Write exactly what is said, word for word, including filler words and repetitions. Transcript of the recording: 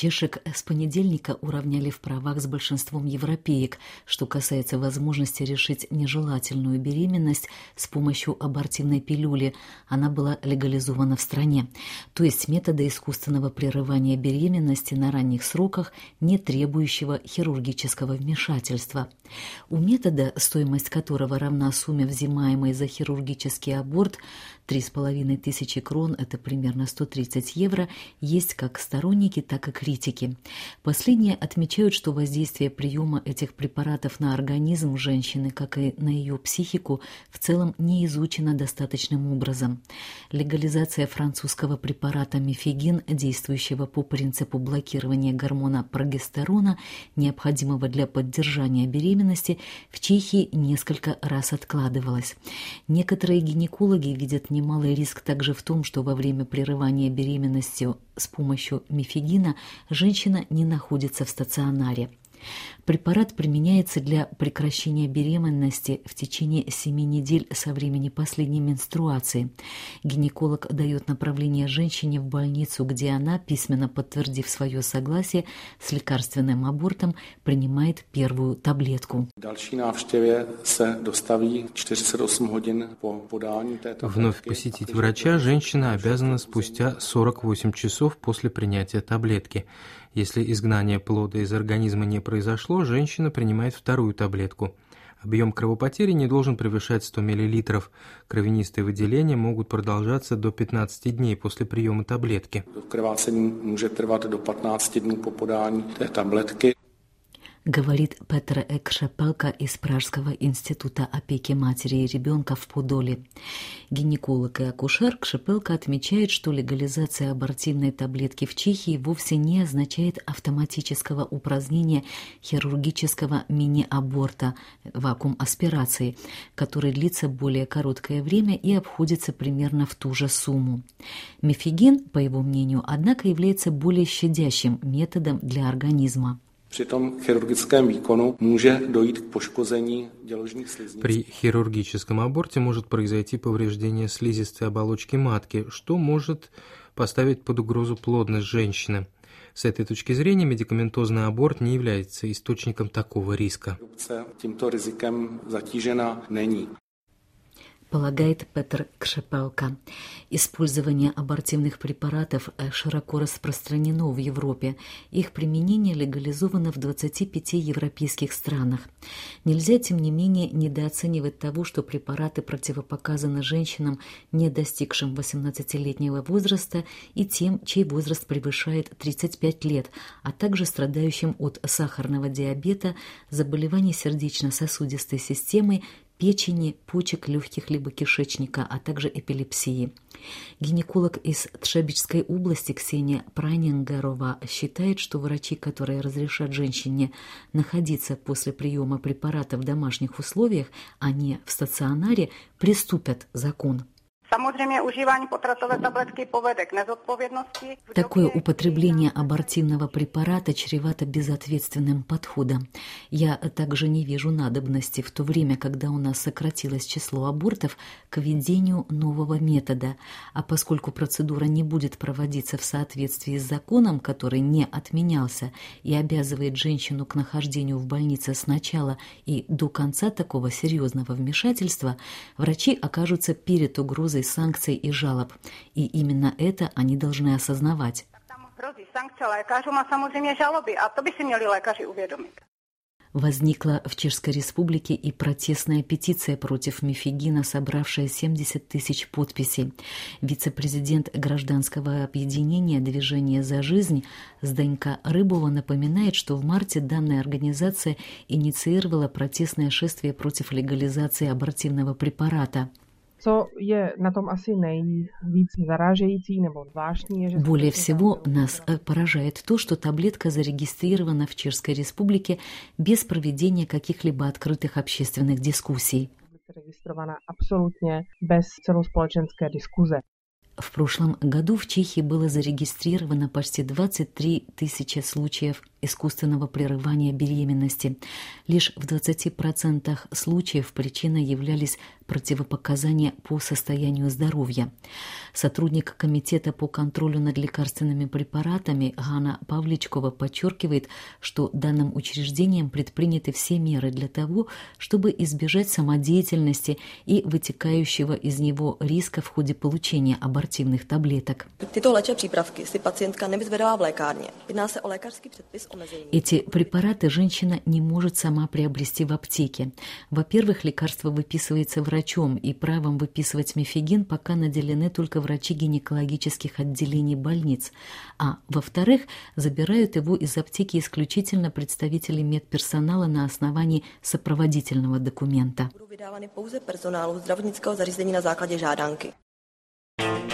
Чешек с понедельника уравняли в правах с большинством европеек, что касается возможности решить нежелательную беременность с помощью абортивной пилюли. Она была легализована в стране. То есть метода искусственного прерывания беременности на ранних сроках, не требующего хирургического вмешательства. У метода, стоимость которого равна сумме, взимаемой за хирургический аборт, три с половиной тысячи крон, это примерно сто тридцать евро, есть как сторонники, так и критики. Последние отмечают, что воздействие приема этих препаратов на организм женщины, как и на ее психику, в целом не изучено достаточным образом. Легализация французского препарата мифегин, действующего по принципу блокирования гормона прогестерона, необходимого для поддержания беременности, в Чехии несколько раз откладывалась. Некоторые гинекологи видят немалый риск также в том, что во время прерывания беременности с помощью мифегина женщина не находится в стационаре. Препарат применяется для прекращения беременности в течение семи недель со времени последней менструации. Гинеколог дает направление женщине в больницу, где она, письменно подтвердив свое согласие с лекарственным абортом, принимает первую таблетку. Вновь посетить врача женщина обязана спустя сорок восемь часов после принятия таблетки. Если изгнание плода из организма не произошло, женщина принимает вторую таблетку. Объем кровопотери не должен превышать сто миллилитров. Кровянистые выделения могут продолжаться до пятнадцати дней после приема таблетки. Говорит Петр Кшепелка из Пражского института опеки матери и ребенка в Подоле. Гинеколог и акушер Кшепелка отмечает, что легализация абортивной таблетки в Чехии вовсе не означает автоматического упразднения хирургического мини-аборта, вакуум-аспирации, который длится более короткое время и обходится примерно в ту же сумму. Мифегин, по его мнению, однако является более щадящим методом для организма. При хирургическом аборте может произойти повреждение слизистой оболочки матки, что может поставить под угрозу плодность женщины. С этой точки зрения медикаментозный аборт не является источником такого риска. Полагает Петр Кшепелка. Использование абортивных препаратов широко распространено в Европе. Их применение легализовано в двадцати пяти европейских странах. Нельзя, тем не менее, недооценивать того, что препараты противопоказаны женщинам, не достигшим восемнадцатилетнего возраста, и тем, чей возраст превышает тридцать пять лет, а также страдающим от сахарного диабета, заболеваний сердечно-сосудистой системы, печени, почек, легких либо кишечника, а также эпилепсии. Гинеколог из Тшебичской области Ксения Прайнингерова считает, что врачи, которые разрешат женщине находиться после приема препарата в домашних условиях, а не в стационаре, приступят закон. Такое употребление абортивного препарата чревато безответственным подходом. Я также не вижу надобности в то время, когда у нас сократилось число абортов, к введению нового метода. А поскольку процедура не будет проводиться в соответствии с законом, который не отменялся и обязывает женщину к нахождению в больнице с начала и до конца такого серьезного вмешательства, врачи окажутся перед угрозой санкций и жалоб. И именно это они должны осознавать. Возникла в Чешской Республике и протестная петиция против мифегина, собравшая семьдесят тысяч подписей. Вице-президент гражданского объединения «Движение за жизнь» Зданька Рыбова напоминает, что в марте данная организация инициировала протестное шествие против легализации абортивного препарата. Более всего нас поражает то, что таблетка зарегистрирована в Чешской Республике без проведения каких-либо открытых общественных дискуссий. В прошлом году в Чехии было зарегистрировано почти двадцать три тысячи случаев искусственного прерывания беременности. Лишь в двадцати процентах случаев причиной являлись противопоказания по состоянию здоровья. Сотрудник Комитета по контролю над лекарственными препаратами Ганна Павличкова подчеркивает, что данным учреждением предприняты все меры для того, чтобы избежать самодеятельности и вытекающего из него риска в ходе получения абортивных таблеток. Эти препараты женщина не может сама приобрести в аптеке. Во-первых, лекарство выписывается врачом, и правом выписывать мифегин пока наделены только врачи гинекологических отделений больниц. А во-вторых, забирают его из аптеки исключительно представители медперсонала на основании сопроводительного документа. Budou vydávány pouze personálu zdravotnického zařízení na základě žádanky.